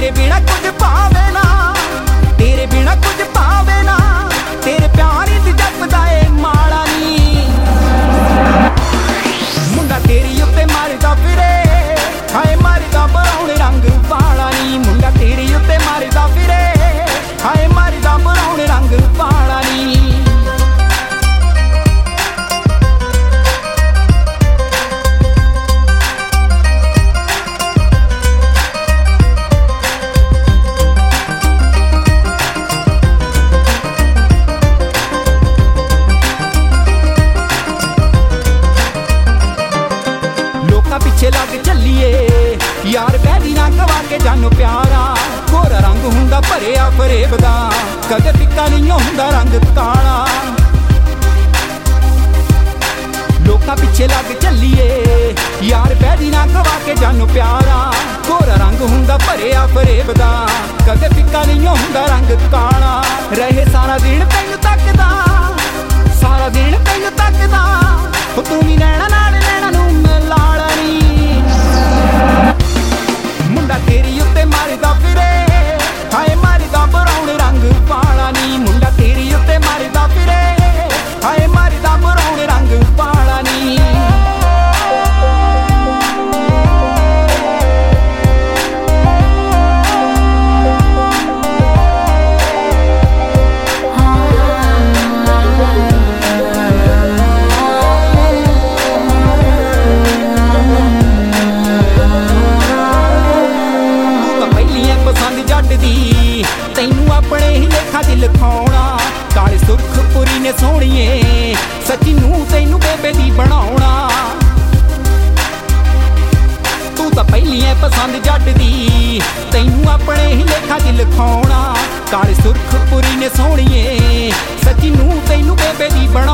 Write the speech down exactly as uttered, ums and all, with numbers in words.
तेरे बिना कुछ पावे ना, तेरे बिना कुछ पावे ना, तेरे प्यार च जपदा ए माड़ा नी। मुंडा तेरी उत्ते मारदा फिरे, हाय मारदा ब्राउन रंग वाला नी। मुंडा तेरी उत्ते मारदा फिरे, हाय मारदा ब्राउन रंग वाला नी। पिछे लग चलीए यार बैदी ना गवा के जानो प्यारा। गोरा रंग हुंदा भरिया फरेब दा, कदे फिक्का नहीं हुंदा रंग काला। लोकां पिछे लग चलीए यार बैदी ना गवा के जानो प्यारा। गोरा रंग हुंदा भरिया फरेब दा, कदे फिक्का नहीं हुंदा रंग काला। रहे सारा दिन तैनूं तकदा, सारा दिन तैनूं तकदा, तू भी नैना नाल नैना नूं मिलाड़ा नी। मुंडा तेरी उत्ते मारदा फिरे, हाय मारदा ब्राउन रंग वाला नी। मुंडा तेरी उत्ते मारदा फिरे, हाय मारदा ब्राउन रंग वाला नी। तैनू अपने ही लेखा च लिखाउणा, काले सुरखपुरी ने सोहणीए सच्ची नूं तैनू बेबे दी बनाउणा। तू तां पहली ऐ पसंद जट दी, तैनू अपने ही लेखा च लिखाउणा, काले सुरखपुरी ने सोहणीए सच्ची नूं तैनू बेबे दी बनाउणा।